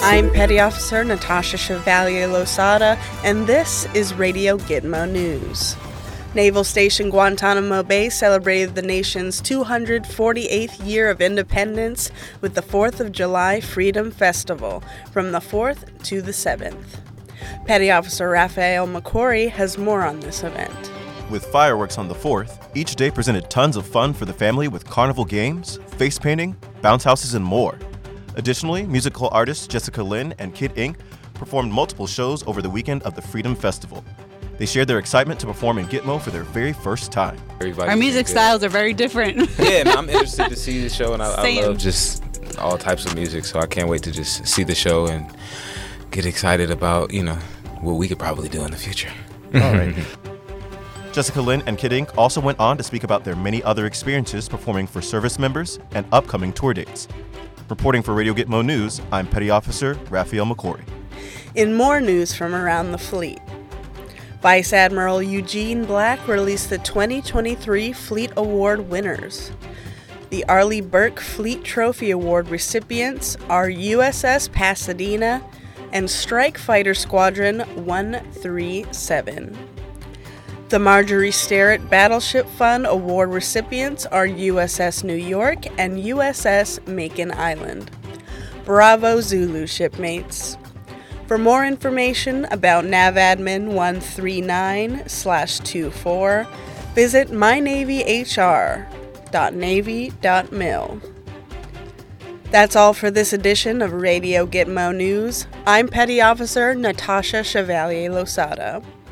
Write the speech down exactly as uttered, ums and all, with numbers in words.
I'm Petty Officer Natasha Chevalier Losada, and this is Radio Gitmo News. Naval Station Guantanamo Bay celebrated the nation's two hundred forty-eighth year of independence with the fourth of July Freedom Festival from the fourth to the seventh. Petty Officer Raphael McCory has more on this event. With fireworks on the fourth, each day presented tons of fun for the family with carnival games, face painting, bounce houses, and more. Additionally, musical artists Jessica Lynn and Kid Ink performed multiple shows over the weekend of the Freedom Festival. They shared their excitement to perform in Gitmo for their very first time. Everybody's Our music styles are very different. Yeah, man, I'm interested to see the show, and I, I Same. love just all types of music, so I can't wait to just see the show and get excited about, you know, what we could probably do in the future. All right. Jessica Lynn and Kid Ink also went on to speak about their many other experiences performing for service members and upcoming tour dates. Reporting for Radio Gitmo News, I'm Petty Officer Raphael McCory. In more news from around the fleet, Vice Admiral Eugene Black released the twenty twenty-three Fleet Award winners. The Arleigh Burke Fleet Trophy Award recipients are U S S Pasadena and Strike Fighter Squadron one three seven. The Marjorie Sterrett Battleship Fund Award recipients are U S S New York and U S S Macon Island. Bravo Zulu shipmates. For more information about NAVADMIN one three nine slash twenty-four, visit my navy h r dot navy dot mil. That's all for this edition of Radio Gitmo News. I'm Petty Officer Natasha Chevalier Losada.